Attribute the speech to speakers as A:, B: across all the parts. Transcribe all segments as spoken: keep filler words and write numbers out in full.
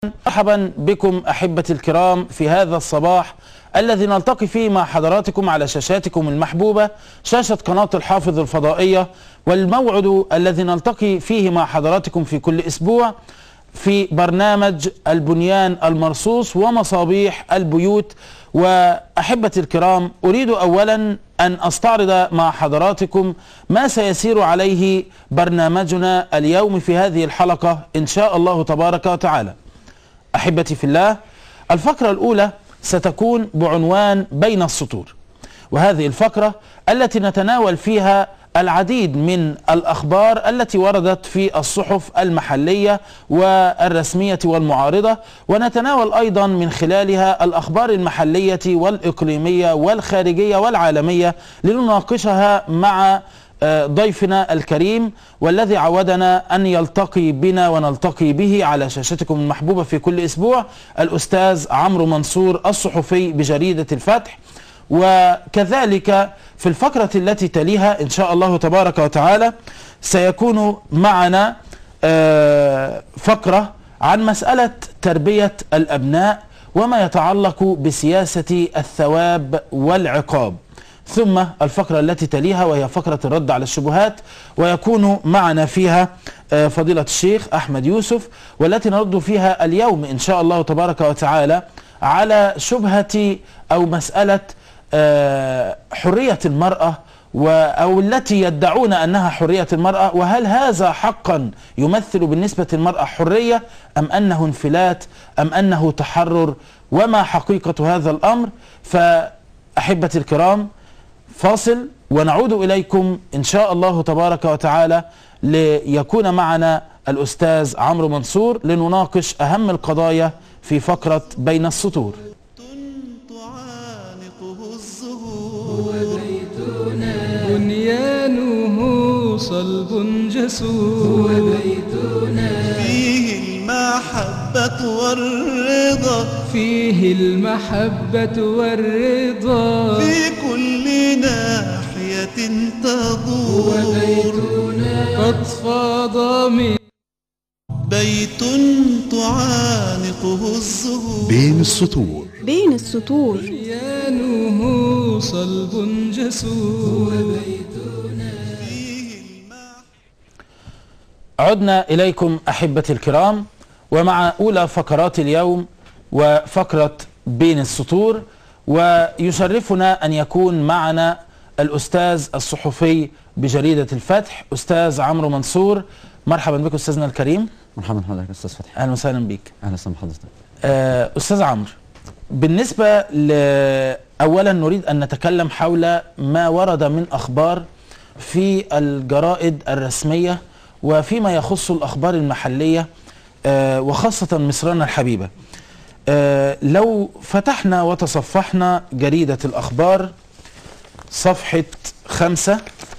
A: مرحبا بكم أحبتي الكرام في هذا الصباح الذي نلتقي فيه مع حضراتكم على شاشاتكم المحبوبة، شاشة قناة الحافظ الفضائية، والموعد الذي نلتقي فيه مع حضراتكم في كل أسبوع في برنامج البنيان المرصوص ومصابيح البيوت. وأحبتي الكرام، أريد أولا أن أستعرض مع حضراتكم ما سيسير عليه برنامجنا اليوم في هذه الحلقة إن شاء الله تبارك وتعالى. أحبتي في الله، الفقرة الأولى ستكون بعنوان بين السطور، وهذه الفقرة التي نتناول فيها العديد من الأخبار التي وردت في الصحف المحلية والرسمية والمعارضة، ونتناول أيضا من خلالها الأخبار المحلية والإقليمية والخارجية والعالمية لنناقشها مع ضيفنا الكريم والذي عودنا أن يلتقي بنا ونلتقي به على شاشتكم المحبوبة في كل أسبوع، الأستاذ عمرو منصور الصحفي بجريدة الفتح. وكذلك في الفقرة التي تليها إن شاء الله تبارك وتعالى سيكون معنا فقرة عن مسألة تربية الأبناء وما يتعلق بسياسة الثواب والعقاب، ثم الفقرة التي تليها وهي فقرة الرد على الشبهات، ويكون معنا فيها فضيلة الشيخ أحمد يوسف، والتي نرد فيها اليوم إن شاء الله تبارك وتعالى على شبهة أو مسألة حرية المرأة أو التي يدعون أنها حرية المرأة، وهل هذا حقا يمثل بالنسبة للمرأة حرية أم أنه انفلات أم أنه تحرر، وما حقيقة هذا الأمر؟ فأحبتي الكرام، فاصل ونعود إليكم إن شاء الله تبارك وتعالى ليكون معنا الأستاذ عمرو منصور لنناقش أهم القضايا في فقرة بين السطور.
B: بنيانه صلب جسور،
C: بيتنا فيه المحبة والرضا،
B: فيه المحبة والرضا،
C: في كل ناحية تدور،
B: وبيتنا قد فاض من
C: بيت تعانقه الزهور.
D: بين السطور
E: بين السطور
B: بنيانه صلب جسور، وبيتنا
C: فيه المحبة.
A: عدنا إليكم أحبتي الكرام، ومع أولى فقرات اليوم وفقرة بين السطور، ويشرفنا أن يكون معنا الأستاذ الصحفي بجريدة الفتح أستاذ عمرو منصور. مرحبا بك أستاذنا الكريم.
F: مرحبا بحضرتك أستاذ فتحي.
A: أهلا وسهلا بك.
F: أهلا وسهلا بحضرتك.
A: أستاذ عمرو، بالنسبة ل... أولا نريد أن نتكلم حول ما ورد من أخبار في الجرائد الرسمية وفيما يخص الأخبار المحلية وخاصة مصرنا الحبيبة. لو فتحنا وتصفحنا جريدة الأخبار صفحة خمسة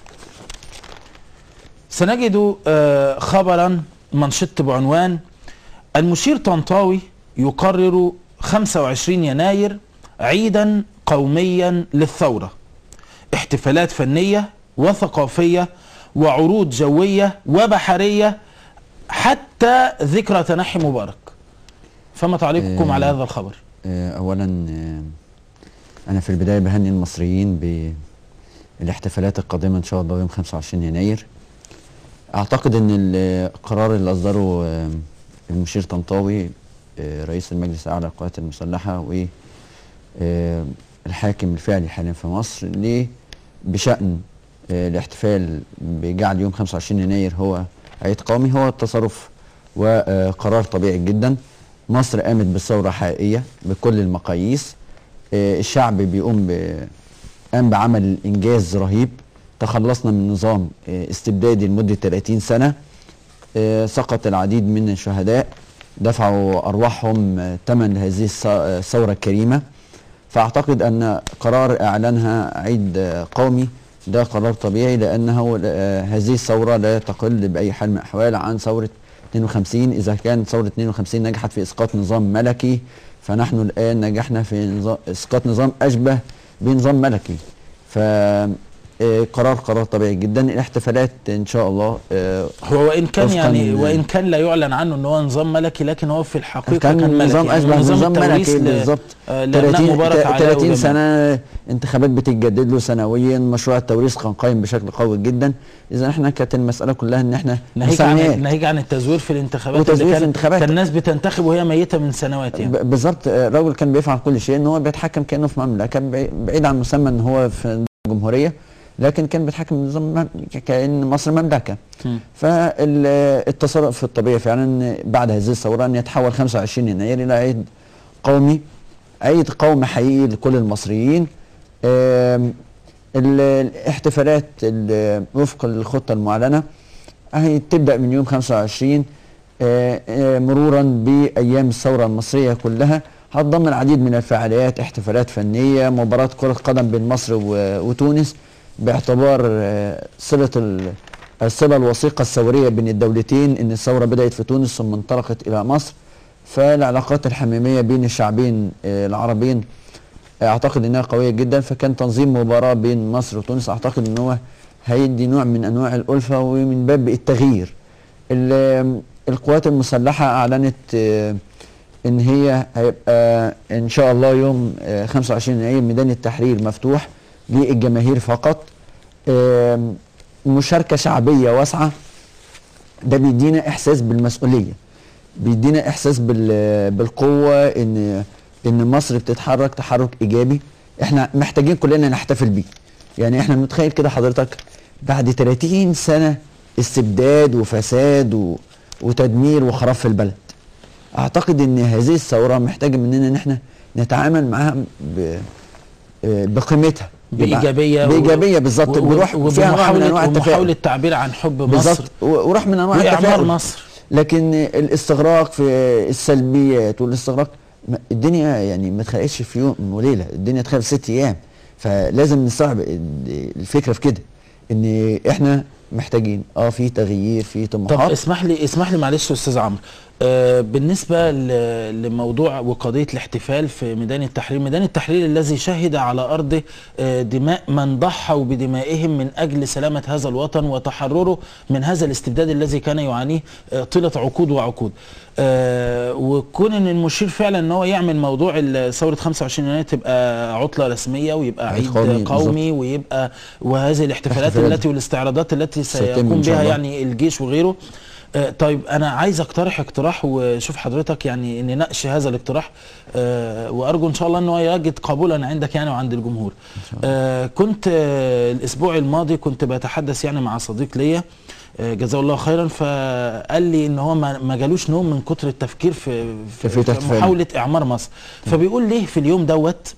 A: سنجد خبرا منشط بعنوان: المشير طنطاوي يقرر خمسة وعشرين يناير عيدا قوميا للثورة، احتفالات فنية وثقافية وعروض جوية وبحرية حتى ذكرى تنحي مبارك. فما تعليقكم
F: أه
A: على هذا الخبر؟
F: أه أولا أه أنا في البداية بهني المصريين بالاحتفالات القادمة إن شاء الله يوم خمسة وعشرين يناير. أعتقد أن القرار اللي أصدره أه المشير طنطاوي أه رئيس المجلس الأعلى للقوات المسلحة والحاكم الفعلي حاليا في مصر ليه بشأن أه الاحتفال بجعل يوم خمسة وعشرين يناير هو عيد قومي هو التصرف وقرار طبيعي جدا. مصر قامت بثورة حقيقية بكل المقاييس. أه الشعب بيقوم قام بعمل إنجاز رهيب. تخلصنا من نظام أه استبدادي لمدة ثلاثين سنة. أه سقط العديد من الشهداء دفعوا أرواحهم ثمن هذه الثورة الكريمة. فأعتقد أن قرار إعلانها عيد قومي ده قرار طبيعي، لأنه هذه الثورة لا تقل بأي حال من الأحوال عن ثورة اثنين وخمسين. إذا كانت ثورة اثنين وخمسين نجحت في إسقاط نظام ملكي، فنحن الآن نجحنا في نظام إسقاط نظام أشبه بنظام ملكي. ف آه قرار قرار طبيعي جدا. الاحتفالات ان شاء الله آه
A: هو وان كان
F: وفقاً-
A: يعني وان كان لا يعلن عنه ان هو نظام ملكي، لكن هو في الحقيقه
F: كان
A: كان ملكي.
F: نظام اشبه نظام
A: التوريث
F: ملكي
A: ل-
F: بالظبط.
A: آه، لأبناء مبارك علاء
F: ثلاثين
A: وجمال.
F: سنه انتخابات بتتجدد له سنويا. مشروع التوريث كان قائم بشكل قوي جدا. اذا احنا كانت المساله كلها ان احنا
A: ناهيك عن
F: مسميات.
A: ناهيك عن التزوير في الانتخابات
F: وتزوير
A: اللي
F: في
A: كان
F: الانتخابات.
A: كان الناس بتنتخب وهي ميته من سنوات يعني.
F: ب- بالظبط. آه، الراجل كان بيفعل كل شيء، ان هو بيتحكم كانه في مملكه بعي- بعيد عن مسمى ان هو في جمهوريه، لكن كان بيتحكم بنظام مم- كأن مصر مملكه.
A: م.
F: فالتصرف الطبيعي فعلا بعد هذه الثوره ان يتحول خمسة وعشرين يناير الى عيد قومي، عيد قومي حقيقي لكل المصريين. آم، ال- الاحتفالات ال- وفق الخطه المعلنه هي تبدا من يوم خمسة وعشرين آه، آه، مرورا بايام الثوره المصريه كلها. هتضم العديد من الفعاليات، احتفالات فنيه، مباراه كره قدم بين مصر و- وتونس، باعتبار آه، صله ال- الصله الوثيقه الثوريه بين الدولتين، ان الثوره بدات في تونس ثم انطلقت الى مصر. فالعلاقات الحميميه بين الشعبين آه، العربيين اعتقد انها قويه جدا. فكان تنظيم مباراه بين مصر وتونس اعتقد ان هو هيدي نوع من انواع الالفه ومن باب التغيير. ال- القوات المسلحه اعلنت آه، ان هي هيبقى ان شاء الله يوم آه، خمسة وعشرين يناير ميدان التحرير مفتوح للجماهير فقط. آم، مشاركه شعبيه واسعه. ده بيدينا احساس بالمسؤوليه، بيدينا احساس بال- بالقوه، ان ان مصر بتتحرك تحرك ايجابي. احنا محتاجين كلنا نحتفل بيه. يعني احنا متخيل كده حضرتك بعد ثلاثين سنه استبداد وفساد و... وتدمير وخراب في البلد، اعتقد ان هذه الثوره محتاجه مننا ان احنا نتعامل معاها ب... آه، بقيمتها،
A: بايجابيه
F: بايجابيه بالظبط، بروح فيها نوع من انواع
A: ومحاوله
F: التفاؤل
A: التعبير عن حب
F: بالظبط،
A: مصر
F: و- وروح من انواع
A: واعمار
F: التفاؤل.
A: مصر.
F: لكن الاستغراق في السلبيات والاستغراق، ما- الدنيا يعني ما اتخلقتش في يوم وليله، الدنيا اتخلقت ست ايام. فلازم نستوعب ال- الفكره في كده، ان احنا محتاجين اه في تغيير، في
A: طب
F: طموحات.
A: اسمح لي اسمح لي معلش يا استاذ عمرو، آه بالنسبه ل- لموضوع وقضيه الاحتفال في ميدان التحرير، ميدان التحرير الذي شهد على ارضه آه دماء من ضحوا بدمائهم من اجل سلامه هذا الوطن وتحرره من هذا الاستبداد الذي كان يعانيه آه طيله عقود وعقود. آه وكون ان المشير فعلا ان هو يعمل موضوع ال- ثوره خمسة وعشرين يناير تبقى عطله رسميه ويبقى
F: عيد
A: عيد
F: قومي،
A: قومي, قومي
F: بالظبط.
A: ويبقى وهذه الاحتفالات
F: احتفالات.
A: التي والاستعراضات التي
F: ستتم
A: سيقوم
F: إن شاء
A: بها
F: الله.
A: يعني الجيش وغيره. آه طيب انا عايز اقترح اقتراح وشوف حضرتك يعني نناقش هذا الاقتراح، آه وارجو ان شاء الله ان هو يجد قبولا عندك يعني وعند الجمهور. آه كنت آه الاسبوع الماضي كنت بتحدث يعني مع صديق ليا آه جزاه الله خيرا، فقال لي ان هو ما ما جالوش نوم من كتر التفكير في في,
F: في
A: في
F: تحفيل.
A: محاوله اعمار مصر. فبيقول ليه في اليوم دوت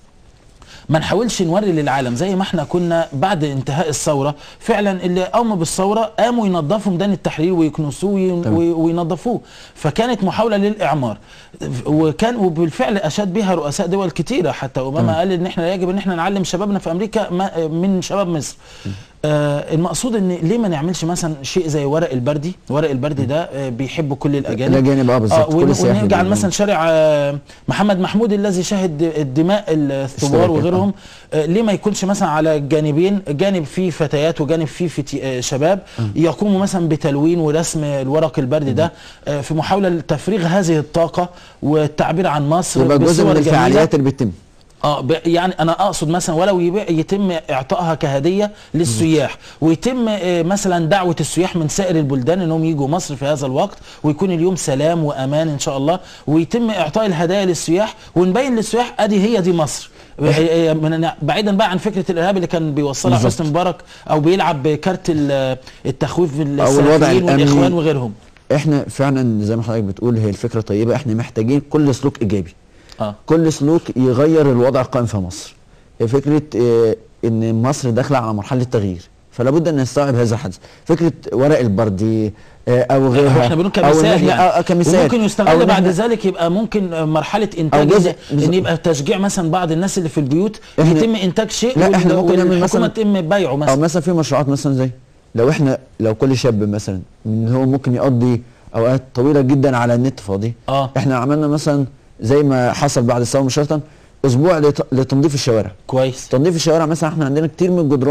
A: ما نحاولش نوري للعالم زي ما احنا كنا بعد انتهاء الثوره، فعلا اللي قاموا بالثوره قاموا ينظفوا ميدان التحرير ويكنسوه وي-
F: تمام.
A: وي- وينظفوه، فكانت محاوله للاعمار، وكان وبالفعل اشاد بها رؤساء دول كتيره، حتى اوباما
F: تمام.
A: قال ان احنا يجب ان احنا نعلم شبابنا في امريكا ما- من شباب مصر. آه المقصود ان ليه ما نعملش مثلا شيء زي ورق البردي، ورق البردي ده آه بيحب كل الاجانب،
F: الاجانب اه بالظبط،
A: ون-
F: كل السياح
A: ونجعل
F: اللي-
A: مثلا شارع آه، محمد محمود الذي شهد الدماء الثوار
F: اشتراكات،
A: وغيرهم، آه، ليه ما يكونش مثلا على الجانبين، جانب فيه فتيات وجانب فيه فتي آه، شباب يقوموا مثلا بتلوين ورسم الورق البردي ده آه، في محاوله لتفريغ هذه الطاقه والتعبير عن مصر
F: يبقى جزء
A: بصور
F: من
A: جميلة.
F: الفعاليات اللي بتتم.
A: اه ب- يعني انا اقصد مثلا ولو يبقى- يتم اعطائها كهديه للسياح، ويتم آه، مثلا دعوه السياح من سائر البلدان انهم يجوا مصر في هذا الوقت، ويكون اليوم سلام وامان ان شاء الله، ويتم اعطاء الهدايا للسياح ونبين للسياح ادي هي دي مصر. آه، آه، من- بعيدا بقى عن فكره الارهاب اللي كان بيوصلها
F: بالظبط.
A: حسني مبارك او بيلعب بكارت ال- التخويف
F: الوضع
A: السلفيين
F: الأمني.
A: والاخوان وغيرهم.
F: احنا فعلا زي ما حضرتك بتقول هي الفكره طيبه، احنا محتاجين كل سلوك ايجابي،
A: اه
F: كل سلوك يغير الوضع القائم في مصر. فكره اه ان مصر داخله على مرحله تغيير، فلا بد ان نستوعب هذا الحدث. فكره ورق البردي اه او غيرها،
A: هو احنا بنقول
F: أو إن
A: كمثال
F: إحنا-
A: يعني
F: اه كمثال،
A: وممكن
F: أو
A: يستغل
F: إن
A: بعد
F: إحنا-
A: ذلك يبقى ممكن مرحله انتاج
F: جزء-
A: ان
F: بالظبط.
A: يبقى تشجيع مثلا بعض الناس اللي في البيوت
F: إحنا-
A: يتم انتاج شيء
F: لا، إحنا ممكن نعمل
A: والحكومه
F: مثلاً-
A: تتم بيعه
F: او
A: مثلا.
F: مثلا في مشروعات مثلا زي لو احنا لو كل شاب مثلا من هو ممكن يقضي اوقات طويله جدا على النت فاضي،
A: اه
F: احنا عملنا مثلا زي ما حصل بعد الثوره مباشره اسبوع لت- لتنظيف الشوارع.
A: كويس.
F: تنظيف الشوارع مثلا احنا عندنا كتير من الجدران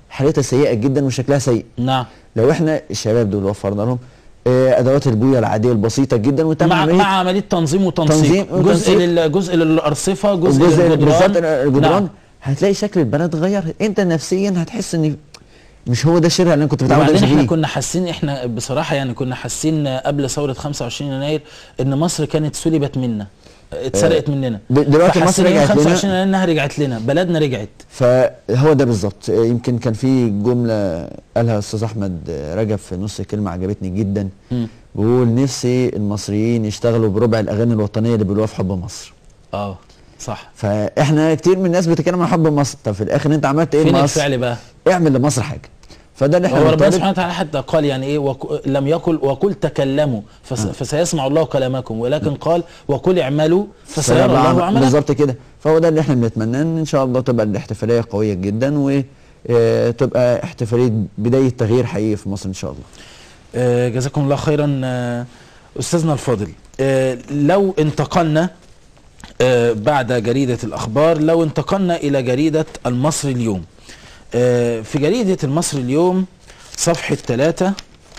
F: حالتها سيئه جدا وشكلها سيء.
A: نعم.
F: لو احنا الشباب دول وفرنا لهم آه، ادوات البويه العاديه البسيطه جدا وتم
A: مع
F: عمليه
A: مع عمليه تنظيم وتنسيق،
F: تنظيم
A: جزء
F: وتنسيق.
A: لل جزء للارصفه، جزء
F: الجزء بالذات
A: للجدران.
F: الجدران
A: نعم.
F: هتلاقي شكل البلد اتغير. انت نفسيا هتحس ان مش هو ده الشارع اللي انا كنت متعود
A: وبعدين
F: امشي
A: احنا
F: فيه.
A: كنا حاسين، احنا بصراحه يعني كنا حاسين قبل ثوره خمسة وعشرين يناير ان مصر كانت سلبت منا، اتسرقت مننا.
F: دلوقتي مصر
A: فحسينا
F: رجعت
A: خمسة
F: لنا.
A: وعشرين يناير انها رجعت لنا، بلدنا رجعت.
F: فهو ده بالظبط. يمكن كان في جمله قالها الاستاذ احمد رجب في نص كلمه عجبتني جدا،
A: م.
F: بيقول نفسي المصريين يشتغلوا بربع الاغاني الوطنيه اللي بيقولوها في حب مصر.
A: اه صح.
F: فاحنا كتير من الناس بتتكلم عن حب مصر، طب في الاخر انت عملت ايه
A: فين
F: لمصر؟
A: الفعل بقى؟
F: اعمل لمصر حاجه. فده اللي احنا
A: هو ربنا
F: بنطالب.
A: سبحانه وتعالى حتى قال يعني ايه، وك... لم يقل وقل تكلموا فس...
F: آه.
A: فسيسمع الله كلامكم، ولكن قال وقل اعملوا فسيرى
F: فسيرى
A: الله
F: عمل-
A: عملكم.
F: بالظبط كده. فهو ده اللي احنا بنتمناه، ان شاء الله تبقى الاحتفاليه قويه جدا وتبقى احتفاليه بدايه تغيير حقيقي في مصر ان شاء الله.
A: آه جزاكم الله خيرا. آه استاذنا الفاضل، آه لو انتقلنا آه بعد جريده الاخبار، لو انتقلنا الى جريده المصري اليوم، آه في جريده المصري اليوم صفحه ثلاثة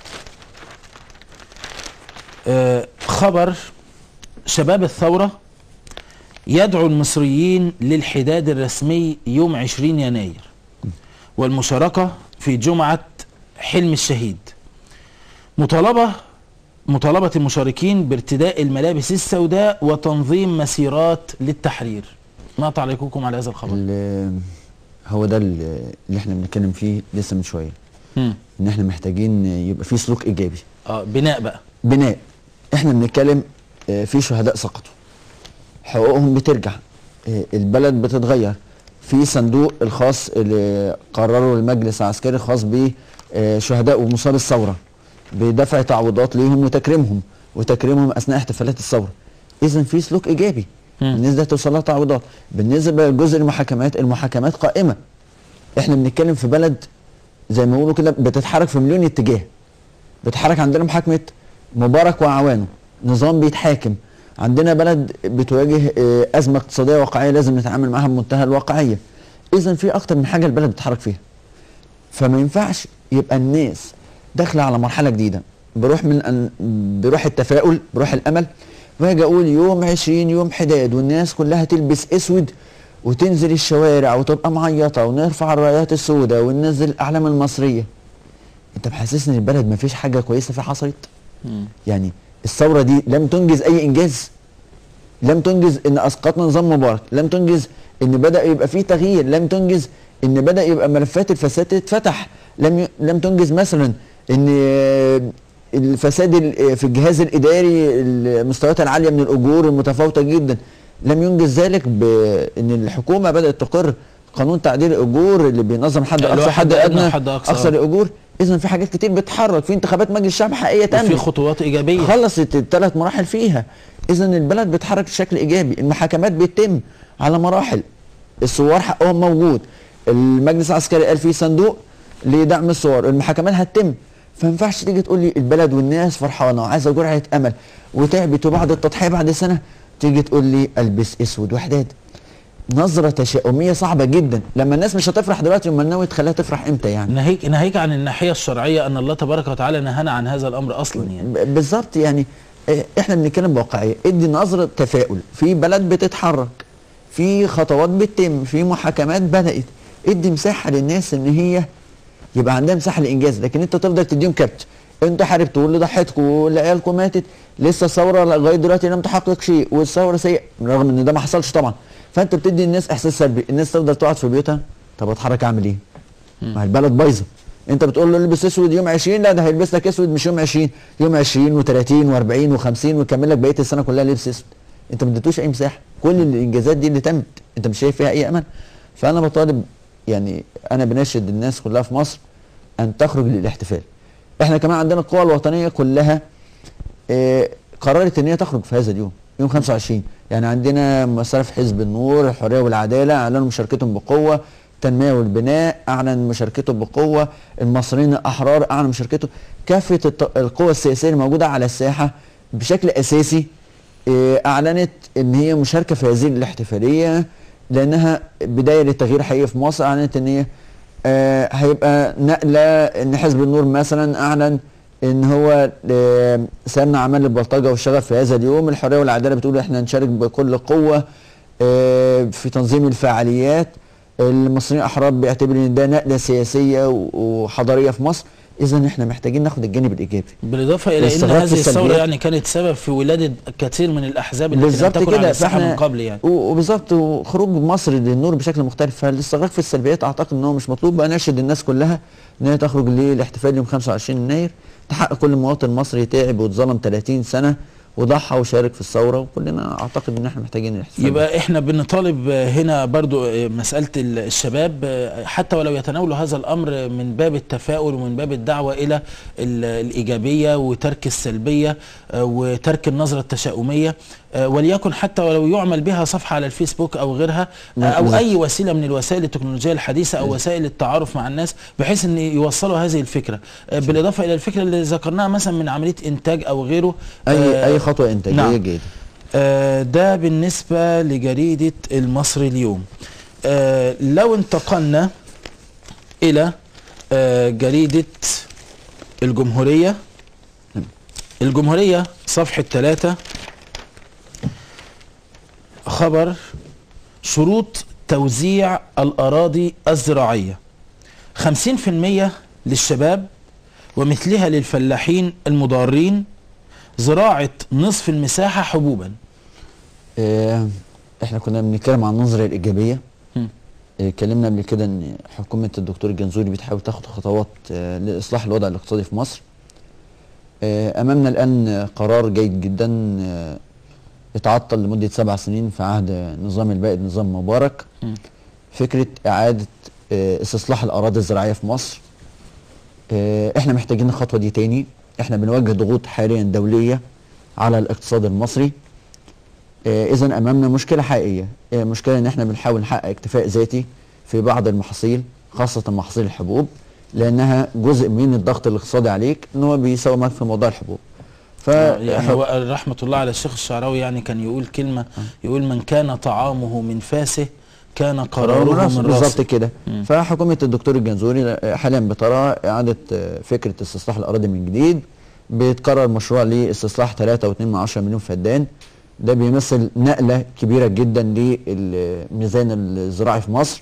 A: آه خبر: شباب الثوره يدعو المصريين للحداد الرسمي يوم عشرين يناير والمشاركه في جمعه حلم الشهيد. مطالبه مطالبه المشاركين بارتداء الملابس السوداء وتنظيم مسيرات للتحرير. ما تعليقكم على هذا الخبر؟
F: ال- هو ده ال- اللي احنا بنتكلم فيه لسه من شويه،
A: مم.
F: ان احنا محتاجين يبقى في سلوك ايجابي.
A: اه بناء بقى.
F: بناء. احنا بنتكلم آه، في شهداء سقطوا، حقوقهم بترجع، آه، البلد بتتغير، في صندوق الخاص اللي قرره المجلس العسكري الخاص بشهداء ومصاب الثوره بدفع تعويضات ليهم وتكريمهم وتكريمهم اثناء احتفالات الثوره. اذا في سلوك ايجابي.
A: مم.
F: الناس دي توصل لها تعويضات. بالنسبه لجزء المحاكمات، المحاكمات قائمه. احنا بنتكلم في بلد زي ما بيقولوا كده بتتحرك في مليون اتجاه. بتتحرك عندنا محاكمه مبارك واعوانه، نظام بيتحاكم. عندنا بلد بتواجه آه، ازمه اقتصاديه واقعيه لازم نتعامل معاها بمنتهى الواقعيه. اذا في اكتر من حاجه البلد بتتحرك فيها. فما ينفعش يبقى الناس داخله على مرحله جديده بروح من أن بروح التفاؤل، بروح الامل، واجي اقول يوم عشرين يوم حداد والناس كلها تلبس اسود وتنزل الشوارع وتبقى معيطه ونرفع الرايات السوداء وننزل الاعلام المصريه. انت محسسني ان البلد ما فيش حاجه كويسه فيها حصلت؟
A: مم.
F: يعني الثوره دي لم تنجز اي انجاز، لم تنجز ان اسقطنا نظام مبارك، لم تنجز ان بدا يبقى فيه تغيير، لم تنجز ان بدا يبقى ملفات الفساد تتفتح، لم ي... لم تنجز مثلا ان الفساد ال- في الجهاز الاداري المستويات العاليه من الاجور المتفاوته جدا، لم ينجز ذلك بان الحكومه بدات تقر قانون تعديل الاجور اللي بينظم حد
A: اللي هو
F: اقصى
A: حد
F: حد
A: أدنى
F: ادنى
A: وحد أقصى.
F: اقصى الاجور. اذا في حاجات كتير بتتحرك، في انتخابات مجلس الشعب حقيقيه
A: وفي
F: تمت
A: خطوات ايجابيه.
F: خلصت الثلاث مراحل فيها. اذا البلد بتتحرك بشكل ايجابي، المحاكمات بتتم على مراحل، الثوار حقهم موجود، المجلس العسكري قال في صندوق لدعم الثوار، المحاكمات هتتم. فما ينفعش تيجي تقول لي البلد والناس فرحانه وعايزه جرعه امل وتعبت وبعد التضحيه بعد سنه تيجي تقول لي البس اسود وحداد. نظره تشاؤميه صعبه جدا. لما الناس مش هتفرح دلوقتي، امال ناوي تخليها تفرح امتى يعني؟
A: ناهيك ناهيك عن الناحيه الشرعيه ان الله تبارك وتعالى نهانا عن هذا الامر اصلا يعني.
F: ب- بالظبط. يعني آه، احنا بنتكلم بواقعيه، ادي نظره تفاؤل، في بلد بتتحرك، في خطوات بتتم، في محاكمات بدات، ادي مساحه للناس ان هي يبقى عندها مساحه للانجاز. لكن انت تفضل تديهم كبت، انت حاربتوا واللي ضحيتكم واللي عيالكم ماتت، لسه الثوره لغايه دلوقتي لم تحقق شيء والثوره سيئه، رغم ان ده ما حصلش طبعا. فانت بتدي الناس احساس سلبي، الناس تفضل تقعد في بيوتها. طب اتحرك اعمل ايه؟ ما البلد بايظه. انت بتقول له البس اسود يوم عشرين، لا ده هيلبس لك اسود مش يوم عشرين، يوم عشرين و30 و40 و50 ويكمل لك بقيه السنه كلها لبس اسود. انت ما اديتوش اي مساحه. كل الانجازات دي اللي تمت انت مش شايف فيها اي امل. فانا بطالب، يعني انا بناشد الناس كلها في مصر ان تخرج للاحتفال. احنا كمان عندنا القوى الوطنيه كلها اه قررت ان هي تخرج في هذا اليوم، يوم خمسة وعشرين. يعني عندنا ممثله في حزب النور، الحريه والعداله اعلنوا مشاركتهم بقوه، التنميه والبناء اعلن مشاركته بقوه، المصريين الاحرار اعلن مشاركته، كافه الط- القوى السياسيه الموجوده على الساحه بشكل اساسي اه اعلنت ان هي مشاركه في هذه الاحتفاليه لانها بدايه للتغيير حقيقي في مصر. اعلنت ان هي آه هيبقى نقله ان حزب النور مثلا اعلن ان هو آه سيمنع اعمال البلطجه والشغب في هذا اليوم. الحريه والعداله بتقول احنا نشارك بكل قوه آه في تنظيم الفعاليات. المصريين الاحرار بيعتبروا ان ده نقله سياسيه وحضاريه في مصر. اذا احنا محتاجين ناخد الجانب الايجابي،
A: بالاضافه الى ان هذه الثوره يعني كانت سبب في ولاده كثير من الاحزاب التي لم تكن على الساحه من قبل يعني.
F: وبالظبط وخروج مصر للنور بشكل مختلف. فالاستغراق في السلبيات اعتقد ان هو مش مطلوب. بقى نشهد الناس كلها ان هي تخرج للاحتفال يوم خمسة وعشرين يناير، تحقق كل مواطن مصري تعب واتظلم ثلاثين سنه وضحى وشارك في الثوره، وكلنا اعتقد ان احنا محتاجين الاحتفال.
A: يبقى احنا بنطالب هنا برضو مساله الشباب حتى ولو يتناولوا هذا الامر من باب التفاؤل ومن باب الدعوه الى الايجابيه وترك السلبيه وترك النظره التشاؤميه، وليكن حتى ولو يعمل بها صفحه على الفيسبوك او غيرها او اي وسيله من الوسائل التكنولوجيه الحديثه او وسائل التعارف مع الناس بحيث ان يوصلوا هذه الفكره، بالاضافه الى الفكره اللي ذكرناها مثلا من عمليه انتاج او غيره.
F: اي اي خطوه انتاجيه
A: نعم.
F: جيده.
A: آه ده بالنسبه لجريده المصري اليوم. آه لو انتقلنا الى آه جريده الجمهوريه، الجمهوريه صفحه ثلاثة، خبر شروط توزيع الأراضي الزراعية خمسين في المية للشباب ومثلها للفلاحين المضارين، زراعة نصف المساحة حبوبا.
F: اه احنا كنا بنتكلم عن النظرة الإيجابية. اتكلمنا اه قبل كده ان حكومة الدكتور الجنزوري بتحاول تاخد خطوات اه لإصلاح الوضع الاقتصادي في مصر. اه أمامنا الآن قرار جيد جدا اه اتعطل لمدة سبع سنين في عهد نظام البائد نظام مبارك. م. فكرة إعادة اه استصلاح الأراضي الزراعية في مصر. اه احنا محتاجين الخطوة دي تاني. احنا بنواجه ضغوط حاليا دولية على الاقتصاد المصري. اه إذا أمامنا مشكلة حقيقية. اه مشكلة إن احنا بنحاول نحقق اكتفاء ذاتي في بعض المحاصيل خاصة محاصيل الحبوب، لأنها جزء من الضغط الاقتصادي عليك إن هو بيساومك في موضوع الحبوب.
A: ف يعني هو رحمه الله على الشيخ الشعراوي يعني كان يقول كلمه، يقول من كان طعامه من فاسه كان قراره من راسه.
F: بالظبط كده. فحكومه الدكتور الجنزوري حاليا بترى اعاده فكره استصلاح الاراضي من جديد. بيتكرر مشروع لاستصلاح ثلاثة فاصلة اثنين مليون فدان. ده بيمثل نقله كبيره جدا للميزان الزراعي في مصر.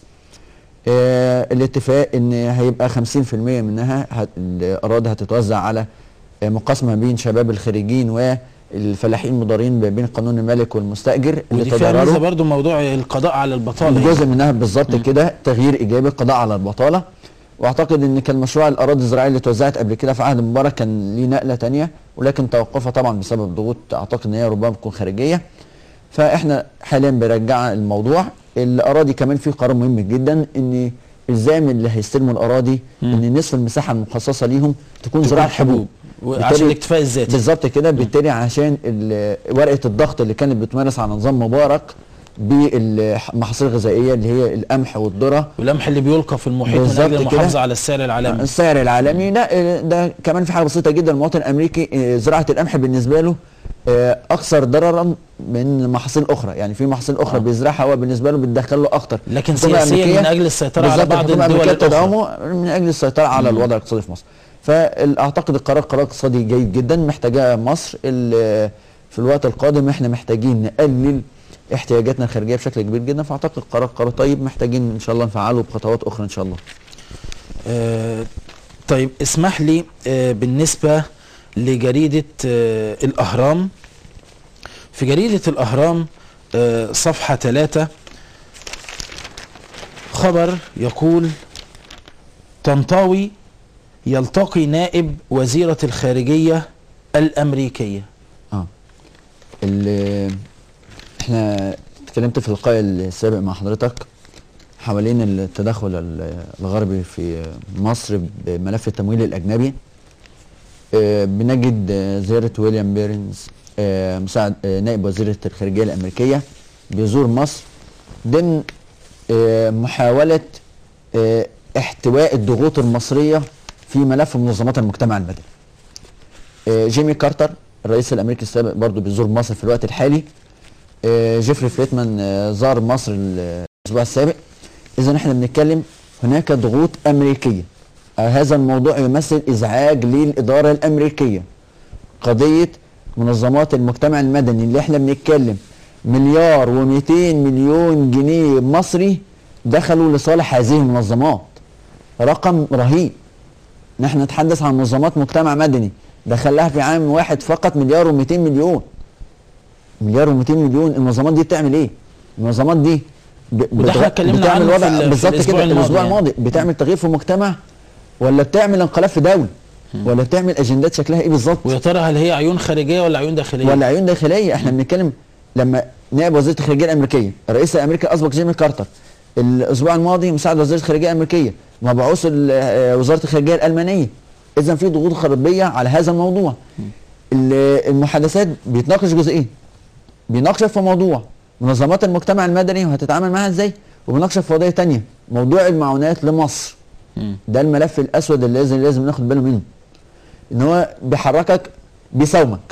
F: اه الاتفاق ان هيبقى خمسين في المية منها هت الاراضي هتتوزع على مقاسمه بين شباب الخريجين والفلاحين المضارين بين قانون المالك والمستاجر.
A: ودي فيها ميزه برضه موضوع القضاء على البطاله،
F: جزء يعني منها بالظبط كده تغيير ايجابي، القضاء على البطاله. واعتقد ان كان مشروع الاراضي الزراعيه اللي اتوزعت قبل كده في عهد مبارك كان ليه نقله ثانيه، ولكن توقفها طبعا بسبب ضغوط اعتقد ان هي ربما تكون خارجيه. فاحنا حاليا بنرجع الموضوع. الاراضي كمان في قرار مهم جدا ان الزام اللي هيستلموا الاراضي م. ان نصف المساحه المخصصه ليهم تكون زراعه حبوب
A: عشان الاكتفاء الذاتي.
F: بالظبط كده. بالتالي عشان ورقه الضغط اللي كانت بتمارس على نظام مبارك بالمحاصيل الغذائيه اللي هي القمح والذره
A: والقمح اللي بيلقى في المحيط من اجل المحافظه على السعر العالمي.
F: السعر العالمي لا ده كمان في حاجه بسيطه جدا. المواطن الامريكي زراعه القمح بالنسبه له اكثر ضررا من محاصيل اخرى، يعني في محاصيل اخرى آه. بيزرعها هو بالنسبه له بتدخل له اكثر،
A: لكن سياسيا من اجل السيطره على بعض الدول الاخرى،
F: من اجل السيطره على الوضع الاقتصادي في مصر. فاعتقد القرار قرار اقتصادي جيد جدا محتاجاه مصر. في الوقت القادم احنا محتاجين نقلل احتياجاتنا الخارجيه بشكل كبير جدا. فاعتقد القرار قرار طيب محتاجين ان شاء الله نفعله بخطوات اخرى ان شاء الله.
A: آه طيب اسمح لي آه بالنسبه لجريده آه الاهرام. في جريده الاهرام آه صفحه ثلاثة خبر يقول طنطاوي يلتقي نائب وزيرة الخارجية الأمريكية.
F: اه اللي احنا اتكلمت في اللقاء السابق مع حضرتك حوالين التدخل الغربي في مصر بملف التمويل الأجنبي. اه بنجد زيارة ويليام بيرنز اه مساعد اه نائب وزيرة الخارجية الأمريكية بيزور مصر ضمن اه محاولة اه احتواء الضغوط المصرية في ملف منظمات المجتمع المدني. اه جيمي كارتر الرئيس الامريكي السابق برضه بيزور مصر في الوقت الحالي. اه جيفري فريتمان اه زار مصر الاسبوع السابق. اذا احنا بنتكلم هناك ضغوط امريكيه. آه هذا الموضوع يمثل ازعاج للاداره الامريكيه. قضيه منظمات المجتمع المدني اللي احنا بنتكلم مليار ومئتين مليون جنيه مصري دخلوا لصالح هذه المنظمات، رقم رهيب. نحن نتحدث عن منظمات مجتمع مدني دخل لها في عام واحد فقط مليار ومئتين مليون. مليار ومئتين مليون. المنظمات دي بتعمل ايه؟ المنظمات دي
A: وده احنا اتكلمنا
F: بتعمل
A: عنه
F: وضع
A: في
F: بالظبط كده الاسبوع
A: يعني.
F: الماضي. بتعمل تغيير في المجتمع ولا بتعمل انقلاب في دوله ولا بتعمل اجندات شكلها ايه بالظبط؟
A: ويا ترى هل هي عيون خارجيه ولا عيون داخليه؟
F: ولا عيون داخليه. احنا بنتكلم لما نائب وزيره الخارجيه الامريكيه رئيس امريكا اسبق جيمي كارتر الاسبوع الماضي مساعد وزيره الخارجيه الامريكيه مبعوث وزاره الخارجيه الالمانيه. اذا في ضغوط غربيه على هذا الموضوع. المحادثات بيتناقش جزئين. بيناقش في موضوع منظمات المجتمع المدني وهتتعامل معاها ازاي، وبيناقش في قضيه ثانيه موضوع المعونات لمصر. ده الملف الاسود اللي لازم لازم ناخد باله منه. ان هو بيحركك بيساومك.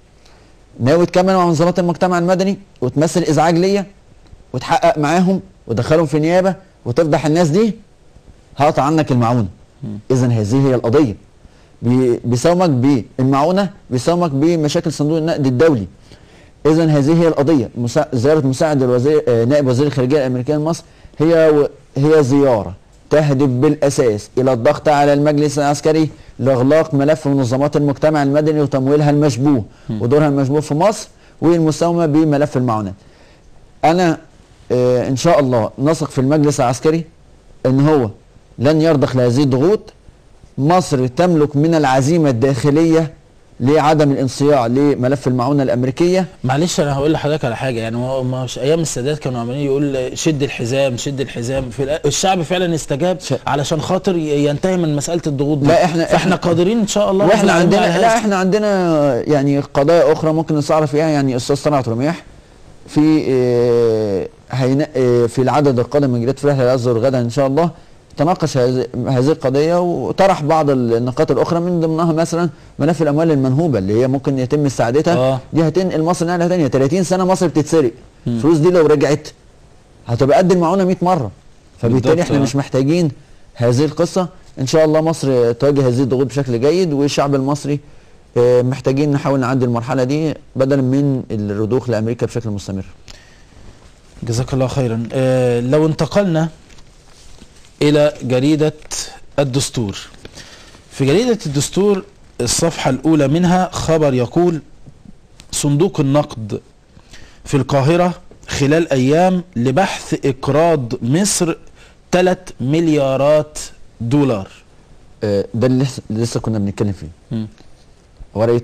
F: ناوي تكمل مع منظمات المجتمع المدني وتمثل ازعاج ليا وتحقق معاهم وتدخلهم في نيابه وتفضح الناس دي، هقطع عنك المعونه. اذا هذه هي القضيه. بيساومك بالمعونه، بيساومك بمشاكل صندوق النقد الدولي. اذا هذه هي القضيه. مسا... زياره مساعد الوزير آه نائب وزير الخارجيه الامريكيه لمصر هي و... هي زياره تهدف بالاساس الى الضغط على المجلس العسكري لاغلاق ملف منظمات المجتمع المدني وتمويلها المشبوه ودورها المشبوه في مصر والمساومه بملف المعونات. انا آه ان شاء الله نثق في المجلس العسكري ان هو لن يرضخ لهذه الضغوط. مصر تملك من العزيمه الداخليه لعدم الانصياع لملف المعونه الامريكيه.
A: معلش انا هقول لحضرتك على حاجه، يعني هو مش ايام السادات كانوا عمالين يقول شد الحزام شد الحزام، في الشعب فعلا استجاب ش... علشان خاطر ينتهي من مساله الضغوط دي.
F: لا احنا
A: فاحنا
F: احنا
A: قادرين ان شاء الله.
F: واحنا عندنا لا احنا عندنا يعني قضايا اخرى ممكن نستعرض فيها. يعني استاذ طلعت رميح في اه هين اه في العدد القادم من جريده فرح يصدر غدا ان شاء الله تناقش هذه القضيه وطرح بعض النقاط الاخرى من ضمنها مثلا ملف الاموال المنهوبه اللي هي ممكن يتم استعادتها. آه. دي هتنقل مصر نقله ثانيه. ثلاثين سنه مصر بتتسرق. الفلوس دي لو رجعت هتبقى قد المعونه مئة مره. فبالتالي احنا مش محتاجين هذه القصه. ان شاء الله مصر تواجه هذه الضغوط بشكل جيد والشعب المصري محتاجين نحاول نعدي المرحله دي بدلا من الرضوخ لامريكا بشكل مستمر.
A: جزاك الله خيرا. اه لو انتقلنا إلى جريدة الدستور. في جريدة الدستور الصفحة الأولى منها خبر يقول: صندوق النقد في القاهرة خلال أيام لبحث إقراض مصر ثلاث مليارات دولار.
F: آه ده اللي لسه كنا بنتكلم فيه. م. ورقة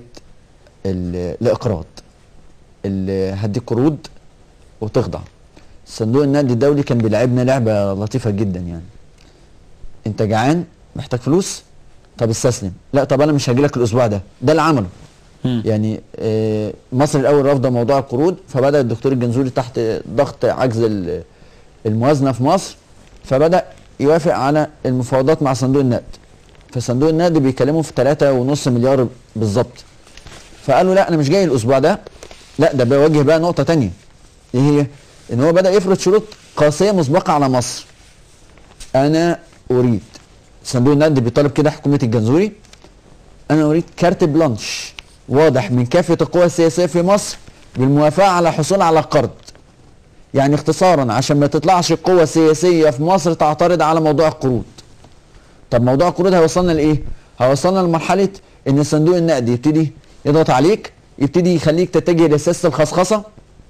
F: الإقراض اللي هديك قروض وتخضع. صندوق النقد الدولي كان بيلعبنا لعبة لطيفة جدا. يعني انت جعان محتاج فلوس، طب استسلم. لا طب انا مش هجيلك الاسبوع ده. ده اللي عمله. م. يعني آه مصر الاول رافضه موضوع القروض، فبدا الدكتور الجنزوري تحت ضغط عجز الموازنه في مصر فبدا يوافق على المفاوضات مع صندوق النقد. فصندوق النقد بيكلموا في ثلاثة ونص مليار بالظبط. فقالوا لا انا مش جاي الاسبوع ده. لا ده بيواجه بقى نقطه ثانيه. ايه هي؟ ان هو بدا يفرض شروط قاسيه مسبقه على مصر. انا اريد، صندوق النقد بيطالب كده حكومه الجنزوري، انا اريد كارت بلانش واضح من كافه القوى السياسيه في مصر بالموافقه على الحصول على قرض. يعني اختصارا عشان ما تطلعش القوى السياسيه في مصر تعترض على موضوع القروض. طب موضوع القروض هيوصلنا لايه؟ هيوصلنا لمرحله ان صندوق النقد يبتدي يضغط عليك، يبتدي يخليك تتجه لسياسه الخصخصه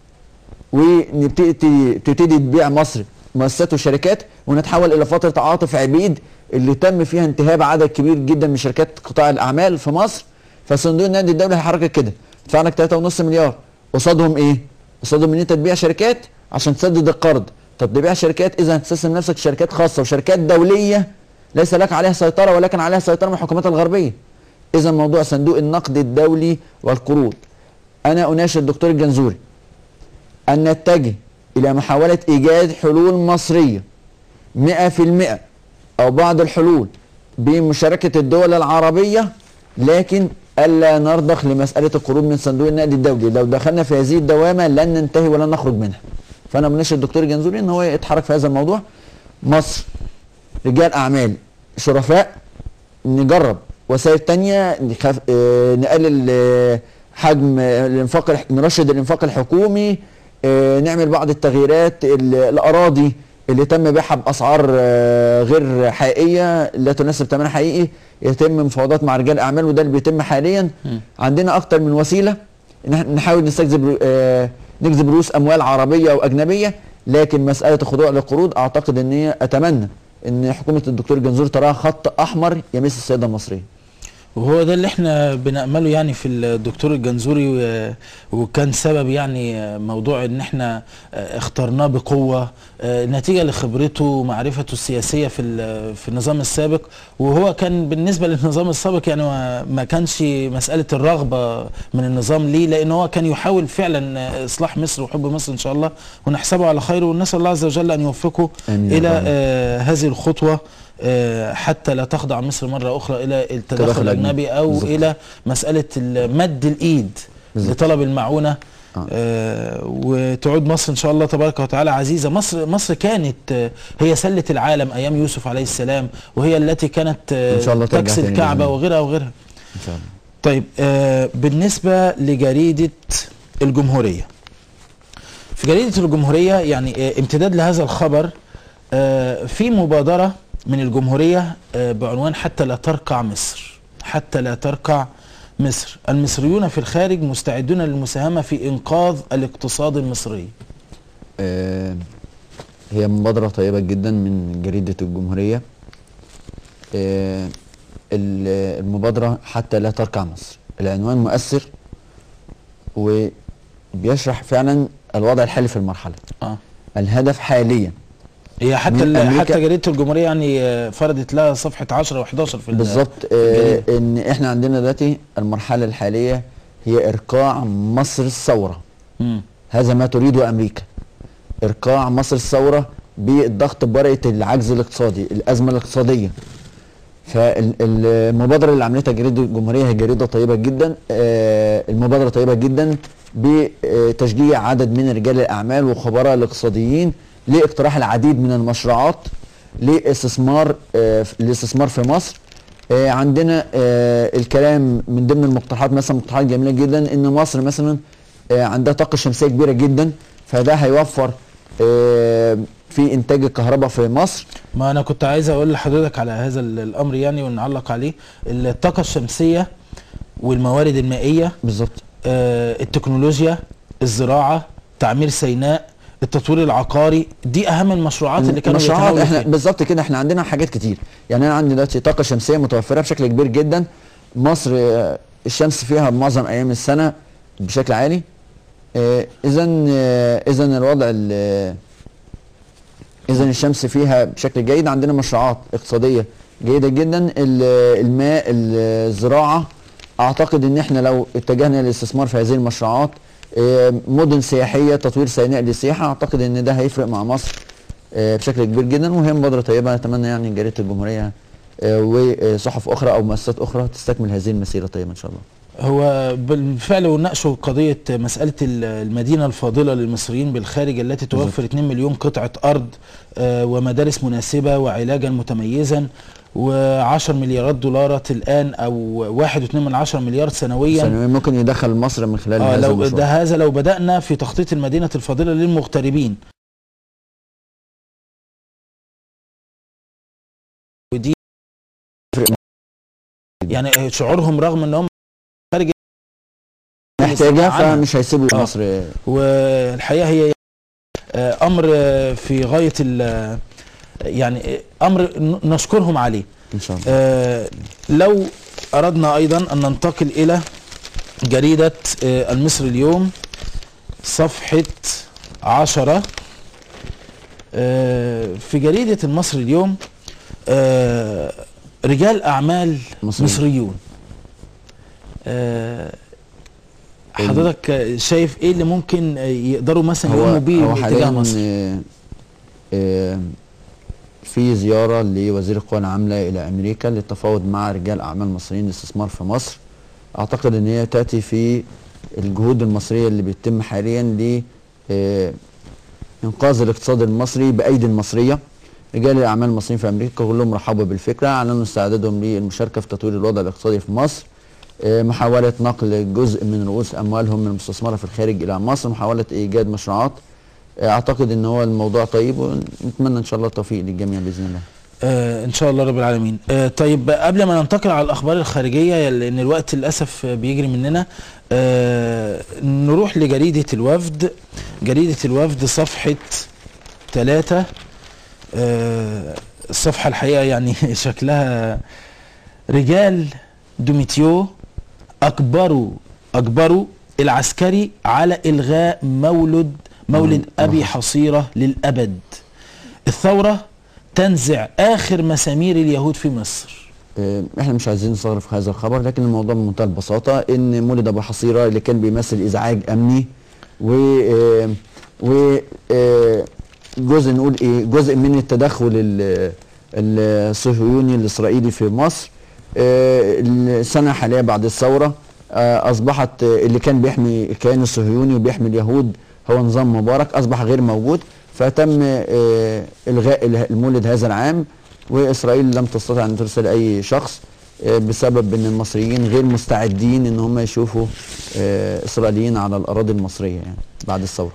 F: ونبتدي تبتدي تبيع مصر مؤسسات وشركات ونتحول الى فتره عاطف عبيد اللي تم فيها انتهاب عدد كبير جدا من شركات قطاع الاعمال في مصر. فصندوق النقد الدولي هيحركك كده، يدفع لك ثلاثة ونص مليار. قصادهم ايه؟ قصادهم ان انت تبيع شركات عشان تسدد القرض. طب تبيع شركات اذا هتستثمر نفسك شركات خاصه وشركات دوليه ليس لك عليها سيطره ولكن عليها سيطره من الحكومات الغربيه. اذا موضوع صندوق النقد الدولي والقروض، انا اناشد الدكتور الجنزوري ان نتجه الى محاوله ايجاد حلول مصريه مئة في المئة او بعض الحلول بمشاركه الدول العربيه، لكن الا نرضخ لمساله القروض من صندوق النقد الدولي. لو دخلنا في هذه الدوامه لن ننتهي ولن نخرج منها. فانا بناشد الدكتور الجنزوري ان هو يتحرك في هذا الموضوع. مصر رجال اعمال شرفاء، نجرب وسائل تانية نخف... آه نقلل آه حجم الانفاق الح... نرشد الانفاق الحكومي، آه نعمل بعض التغييرات. الاراضي اللي تم بيعها باسعار آه غير حقيقيه لا تناسب ثمنها حقيقي يتم مفاوضات مع رجال اعمال، وده اللي بيتم حاليا. م. عندنا اكتر من وسيله ان احنا نحاول نستجذب آه نجذب رؤوس اموال عربيه واجنبيه، لكن مساله الخضوع للقروض اعتقد ان هي اتمنى ان حكومه الدكتور الجنزوري تراها خط احمر يمس السياده المصريه.
A: وهو ده اللي احنا بنأمله يعني في الدكتور الجنزوري، وكان سبب يعني موضوع ان احنا اخترناه بقوة نتيجة لخبرته ومعرفته السياسية في في النظام السابق. وهو كان بالنسبة للنظام السابق يعني ما كانش مسألة الرغبة من النظام ليه، لان هو كان يحاول فعلا اصلاح مصر وحب مصر ان شاء الله، ونحسبه على خير، ونسأل الله عز وجل ان يوفقه الى هذه الخطوة حتى لا تخضع مصر مرة أخرى إلى التدخل الأجنبي أو بالزبط. إلى مسألة مد الإيد بالزبط. لطلب المعونة. آه. آه وتعود مصر إن شاء الله تبارك وتعالى عزيزة. مصر مصر كانت هي سلة العالم أيام يوسف عليه السلام، وهي التي كانت إن شاء الله تكسي الكعبة وغيرها وغيرها إن شاء الله. طيب آه بالنسبة لجريدة الجمهورية، في جريدة الجمهورية يعني آه امتداد لهذا الخبر، آه في مبادرة من الجمهورية بعنوان حتى لا تركع مصر. حتى لا تركع مصر، المصريون في الخارج مستعدون للمساهمة في إنقاذ الاقتصاد المصري.
F: آه هي مبادرة طيبة جدا من جريدة الجمهورية. آه المبادرة حتى لا تركع مصر، العنوان مؤثر وبيشرح فعلا الوضع الحالي في المرحلة. آه. الهدف حاليا
A: هي حتى حتى جريده الجمهوريه يعني فرضت لها صفحه عشرة وحداشر في
F: بالظبط. آه ان احنا عندنا دلوقتي المرحله الحاليه هي ارقاع مصر الثوره. م. هذا ما تريده امريكا، ارقاع مصر الثوره بالضغط بورقه العجز الاقتصادي، الازمه الاقتصاديه. فالمبادره اللي عملتها جريده الجمهوريه هي جريده طيبه جدا. آه المبادره طيبه جدا بتشجيع عدد من رجال الاعمال وخبراء الاقتصاديين لاقتراح العديد من المشروعات لاستثمار آه الاستثمار في مصر. آه عندنا آه الكلام من ضمن المقترحات مثلا مقترحات جميله جدا ان مصر مثلا آه عندها طاقه شمسيه كبيره جدا، فده هيوفر آه في انتاج الكهرباء في مصر.
A: ما انا كنت عايز اقول لحضرتك على هذا الامر يعني ونعلق عليه. الطاقه الشمسيه والموارد المائيه
F: بالظبط،
A: آه التكنولوجيا، الزراعه، تعمير سيناء، التطوير العقاري، دي اهم المشروعات اللي كانوا
F: مشروعات احنا بالظبط كده. احنا عندنا حاجات كتير يعني. انا عندي دلوقتي طاقه شمسيه متوفره بشكل كبير جدا. مصر الشمس فيها معظم ايام السنه بشكل عالي. اذا اذا الوضع اذا الشمس فيها بشكل جيد. عندنا مشروعات اقتصاديه جيده جدا. الماء، الزراعه، اعتقد ان احنا لو اتجهنا للاستثمار في هذه المشروعات، مدن سياحيه، تطوير سيناء للسياحه، اعتقد ان ده هيفرق مع مصر بشكل كبير جدا. وهي مبادره طيبه. اتمنى يعني جريده الجمهوريه وصحف اخرى او مؤسسات اخرى تستكمل هذه المسيره طيبه ان شاء الله.
A: هو بالفعل وناقشوا قضيه مساله المدينه الفاضله للمصريين بالخارج التي توفر اتنين مليون قطعه ارض ومدارس مناسبه وعلاجا متميزا وعشر مليارات دولارات الان او واحد واتنين من عشرة مليار سنويا
F: سنويا ممكن يدخل مصر من خلال
A: آه
F: هذا
A: لو
F: المشروع.
A: ده هذا لو بدانا في تخطيط المدينه الفاضله للمغتربين. ودي يعني شعورهم رغم ان هم خارج
F: محتاجه فمش هيسيبوا آه. مصر.
A: والحقيقه هي امر في غايه يعني امر نشكرهم عليه
F: ان شاء الله.
A: آه لو اردنا ايضا ان ننتقل الى جريده آه المصري اليوم صفحه عشرة. آه في جريده المصري اليوم آه رجال اعمال مصري. مصريون. آه حضرتك شايف ايه اللي ممكن يقدروا مثلا يقوموا بيه اتجاه مصر؟ آه
F: آه في زياره لوزير القوى العامله الى امريكا للتفاوض مع رجال اعمال مصريين للاستثمار في مصر. اعتقد ان هي تاتي في الجهود المصريه اللي بيتم حاليا ل انقاذ الاقتصاد المصري بايدي المصريه. رجال الاعمال المصريين في امريكا كلهم رحبوا بالفكره، اعلنوا استعدادهم للمشاركه في تطوير الوضع الاقتصادي في مصر، آه، محاوله نقل جزء من رؤوس اموالهم من المستثمره في الخارج الى مصر، محاوله ايجاد مشروعات. آه، اعتقد ان هو الموضوع طيب، ونتمنى ان شاء الله التوفيق للجميع باذن الله.
A: آه ان شاء الله رب العالمين. آه طيب قبل ما ننتقل على الاخبار الخارجيه لان الوقت للاسف بيجري مننا، آه نروح لجريده الوفد. جريده الوفد صفحه ثلاثة. آه الصفحه الحقيقه يعني شكلها رجال دوميتيو اجبروا اجبروا العسكري على الغاء مولد مولد ابي حصيره للابد. الثوره تنزع آخر مسامير اليهود في مصر.
F: اه احنا مش عايزين نستغرب في هذا الخبر، لكن الموضوع بمنتهى البساطه ان مولد ابو حصيره اللي كان بيمثل ازعاج امني و اه و اه جزء نقول ايه جزء من التدخل الصهيوني الاسرائيلي في مصر. اه السنه الحاليه بعد الثوره اه اصبحت اللي كان بيحمي الكيان الصهيوني وبيحمي اليهود هو نظام مبارك، اصبح غير موجود، فتم آه الغاء المولد هذا العام، واسرائيل لم تستطع ان ترسل اي شخص آه بسبب ان المصريين غير مستعدين ان هم يشوفوا آه اسرائيليين على الاراضي المصريه يعني بعد الثوره.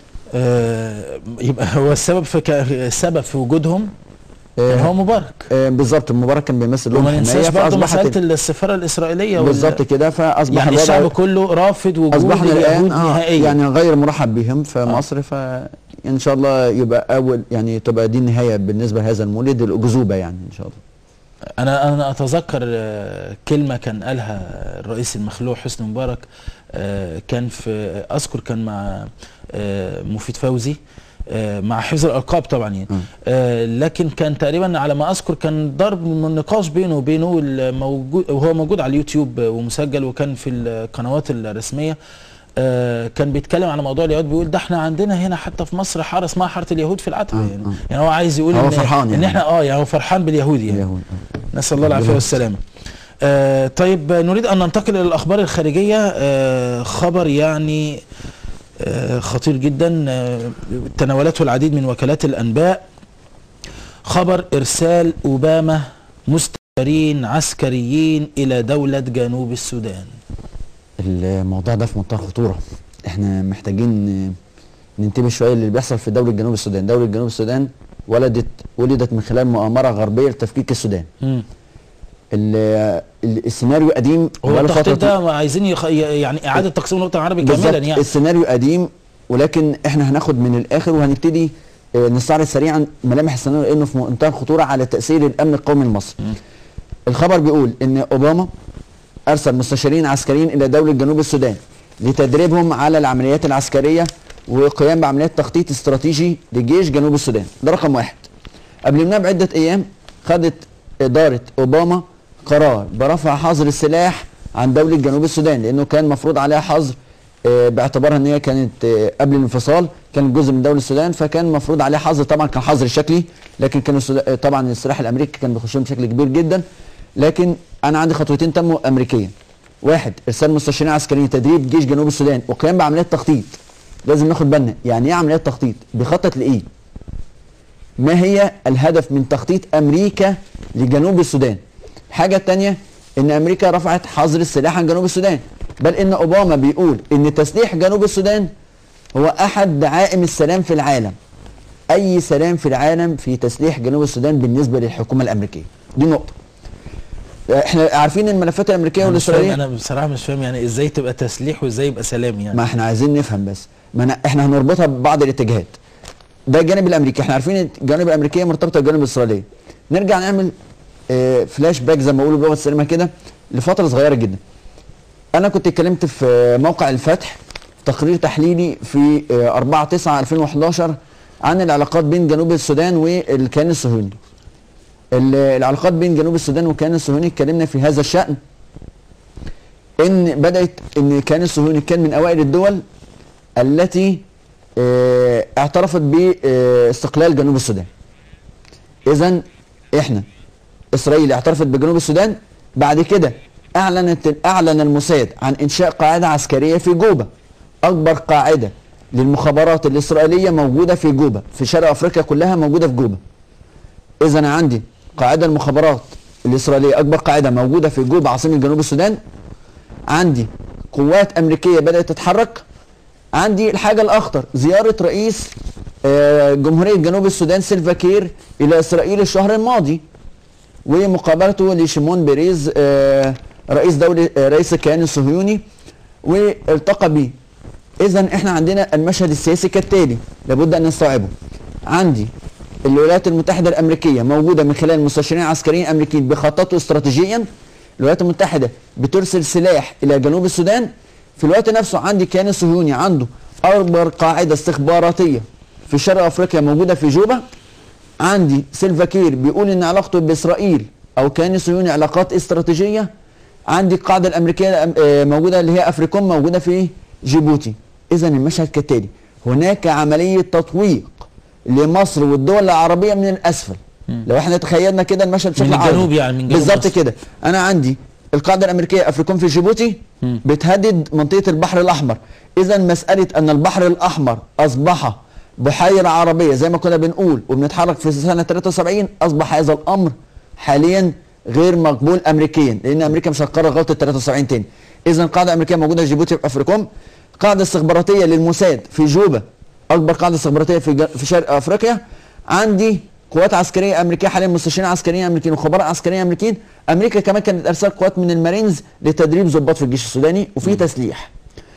A: آه يبقى هو السبب في السبب في وجودهم آه هو مبارك.
F: آه بالظبط، مبارك كان بيمثل لهم
A: حمايه. وما ننساش برضه مساله السفاره الاسرائيليه
F: بالظبط كده، فاصبح
A: يعني الشعب كله رافض وجود اليهود نهائيا،
F: يعني غير مرحب بهم في مصر. ف ان شاء الله يبقى اول يعني تبقى دي النهايه بالنسبه لهذا المولد الاكذوبه يعني ان شاء الله.
A: انا انا اتذكر كلمه كان قالها الرئيس المخلوع حسني مبارك، كان في اذكر كان مع مفيد فوزي مع حفظ الالقاب طبعا يعني، لكن كان تقريبا على ما اذكر كان ضرب نقاش بينه وبينه الموجود، وهو موجود على اليوتيوب ومسجل وكان في القنوات الرسميه. آه كان بيتكلم على موضوع اليهود، بيقول ده احنا عندنا هنا حتى في مصر حاره اسمها حاره اليهود في العتبه. آه يعني, آه. يعني هو عايز يقول
F: هو
A: ان,
F: فرحان يعني.
A: ان احنا اه يعني هو فرحان باليهود يعني. اليهود. آه. نسال الله العافيه والسلامه. آه طيب نريد ان ننتقل الى الاخبار الخارجيه. آه خبر يعني آه خطير جدا آه تناولته العديد من وكالات الانباء. خبر ارسال اوباما مستشارين عسكريين الى دوله جنوب السودان.
F: الموضوع ده في منتهى الخطوره، احنا محتاجين ننتبه شويه للي بيحصل في دوله جنوب السودان. دوله جنوب السودان ولدت ولدت من خلال مؤامره غربيه لتفكيك السودان. امم السيناريو قديم،
A: هو التخطيط ده عايزين يخ... يعني اعاده تقسيم الوطن العربي كاملا يعني.
F: السيناريو قديم، ولكن احنا هناخد من الاخر وهنبتدي نستعرض سريعا ملامح السيناريو لانه في منتهى الخطوره على تاثير الامن القومي المصري. الخبر بيقول ان اوباما ارسل مستشارين عسكريين الى دوله جنوب السودان لتدريبهم على العمليات العسكريه وقيام بعمليات تخطيط استراتيجي لجيش جنوب السودان. ده رقم واحد. قبل منها بعده ايام خدت اداره اوباما قرار برفع حظر السلاح عن دوله جنوب السودان، لانه كان مفروض عليها حظر آه باعتبارها ان هي كانت آه قبل الانفصال كانت جزء من دوله السودان، فكان مفروض عليها حظر. طبعا كان حظر شكلي، لكن كان آه طبعا السلاح الامريكي كان بيخش بشكل كبير جدا. لكن انا عندي خطوتين تموا امريكيا. واحد، ارسال مستشارين عسكريين تدريب جيش جنوب السودان وقيام بعمليات تخطيط. لازم ناخد بالنا يعني ايه عمليات تخطيط؟ بيخطط لايه؟ ما هي الهدف من تخطيط امريكا لجنوب السودان؟ الحاجه الثانيه ان امريكا رفعت حظر السلاح عن جنوب السودان، بل ان اوباما بيقول ان تسليح جنوب السودان هو احد دعائم السلام في العالم. اي سلام في العالم في تسليح جنوب السودان بالنسبه للحكومه الامريكيه. دي نقطه. احنا عارفين الملفات الامريكيه والاسرائيليه.
A: انا بصراحه مش فاهم يعني ازاي تبقى تسليح وازاي يبقى سلام يعني.
F: ما احنا عايزين نفهم بس، ما احنا هنربطها ببعض الاتجاهات. ده الجانب الامريكي، احنا عارفين الجانب الامريكيه مرتبطه بالجانب الاسرائيلي. نرجع نعمل اه فلاش باك زي ما بيقولوا بلغه السينما كده لفتره صغيره جدا. انا كنت اتكلمت في موقع الفتح تقرير تحليلي في اه أربعة تسعة ألفين وحداشر عن العلاقات بين جنوب السودان والكيان الصهيوني. العلاقات بين جنوب السودان والكيان الصهيوني اتكلمنا في هذا الشأن، ان بدأت ان الكيان الصهيوني كان من اوائل الدول التي اه اعترفت باستقلال جنوب السودان. اذا احنا اسرائيل اعترفت بجنوب السودان، بعد كده اعلنت اعلن الموساد عن انشاء قاعدة عسكرية في جوبا، اكبر قاعدة للمخابرات الاسرائيلية موجودة في جوبا، في شرق افريقيا كلها موجودة في جوبا. اذا انا عندي قاعده المخابرات الاسرائيليه اكبر قاعده موجوده في جوبا عاصمه جنوب السودان، عندي قوات امريكيه بدات تتحرك، عندي الحاجه الاخطر زياره رئيس آه، جمهوريه جنوب السودان سيلفا كير الى اسرائيل الشهر الماضي، ومقابلته لشيمون بيريز آه، رئيس دولة آه، رئيس الكيان الصهيوني والتقى به. اذا احنا عندنا المشهد السياسي كالتالي لابد ان نستوعبه. عندي الولايات المتحده الامريكيه موجوده من خلال مستشارين عسكريين امريكيين بيخططوا استراتيجيا. الولايات المتحده بترسل سلاح الى جنوب السودان. في الوقت نفسه عندي الكيان الصهيوني عنده اكبر قاعده استخباراتيه في شرق افريقيا موجوده في جوبا. عندي سيلفا كير بيقول ان علاقته باسرائيل او كيان الصهيوني علاقات استراتيجيه. عندي القاعده الامريكيه موجوده اللي هي افريكوم موجوده في جيبوتي. اذا المشهد كالتالي: هناك عمليه تطويق لمصر والدول العربيه من الاسفل. مم. لو احنا تخيلنا كده المشهد بشكل
A: من الجنوب يعني من جنوب
F: بالظبط كده. انا عندي القاعده الامريكيه افريكوم في جيبوتي مم. بتهدد منطقه البحر الاحمر. اذا مساله ان البحر الاحمر اصبح بحيره عربيه زي ما كنا بنقول وبنتحرك في سنه ثلاثة وسبعين، اصبح هذا الامر حاليا غير مقبول امريكيا، لان امريكا مش هتكرر غلطه ثلاثة وسبعين تاني. اذا القاعده الامريكيه موجوده في جيبوتي في افريكوم. قاعده استخباراتيه للموساد في جوبا، اكبر قاعده استخباراتيه في في شرق افريقيا. عندي قوات عسكريه امريكيه حاليا، مستشارين عسكريين امريكيين وخبراء عسكريين امريكيين. امريكا كمان كانت ارسال قوات من المارينز لتدريب ضباط في الجيش السوداني وفي تسليح.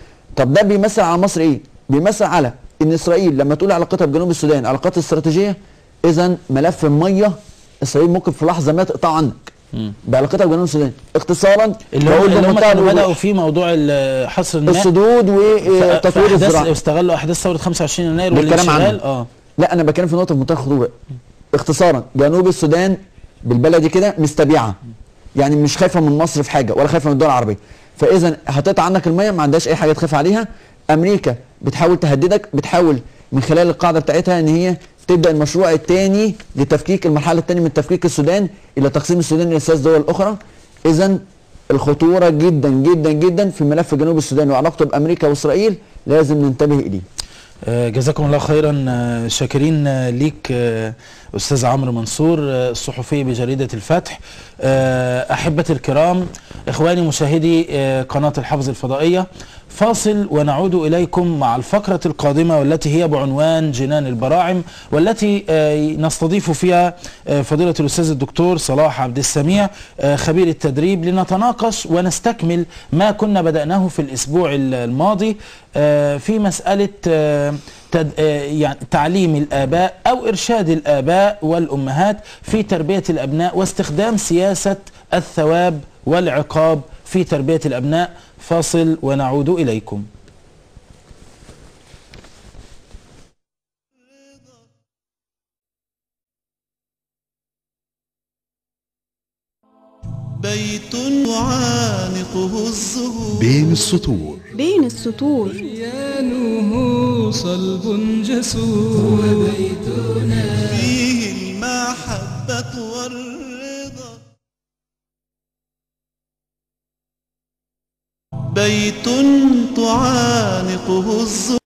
F: طب ده بيمثل على مصر ايه؟ بيمثل على ان اسرائيل لما تقول علاقتها بجنوب السودان علاقات استراتيجيه، اذا ملف الميه اسرائيل ممكن في لحظه ما تقطع عنك بعلاقتها بجنوب السودان. اختصارا
A: اللي هم اللي هم كانوا بداوا في موضوع حصر الماء
F: السدود وتطوير الزراعه،
A: استغلوا احداث ثوره خمسة وعشرين يناير
F: والانشغال. اه لا انا بتكلم في نقطه في منتهى الخطوره. اختصارا جنوب السودان بالبلدي كده مستبيعه، يعني مش خايفه من مصر في حاجه ولا خايفه من الدول العربيه. فاذا هتقطع عنك الميه ما عندهاش اي حاجه تخاف عليها. امريكا بتحاول تهددك، بتحاول من خلال القاعده بتاعتها ان هي تبدا المشروع الثاني لتفكيك المرحله الثانيه من تفكيك السودان الى تقسيم السودان الى ثلاث دول اخرى. اذا الخطوره جدا جدا جدا في ملف جنوب السودان وعلاقته بامريكا واسرائيل لازم ننتبه اليه.
A: جزاكم الله خيرا. شاكرين ليك أستاذ عمرو منصور الصحفي بجريدة الفتح. أحبتي الكرام، إخواني مشاهدي قناة الحافظ الفضائية، فاصل ونعود إليكم مع الفقرة القادمة والتي هي بعنوان جنان البراعم، والتي نستضيف فيها فضيلة الأستاذ الدكتور صلاح عبد السميع خبير التدريب لنتناقش ونستكمل ما كنا بدأناه في الأسبوع الماضي في مسألة يعني تعليم الآباء أو إرشاد الآباء والأمهات في تربية الأبناء واستخدام سياسة الثواب والعقاب في تربية الأبناء. فاصل ونعود إليكم.
C: بيت يعانقه الزهور
D: بين السطور
E: بين السطور
B: بيانه صلب جسور
C: وبيتنا فيه المحبة والرضا. بيت تعانقه الزهور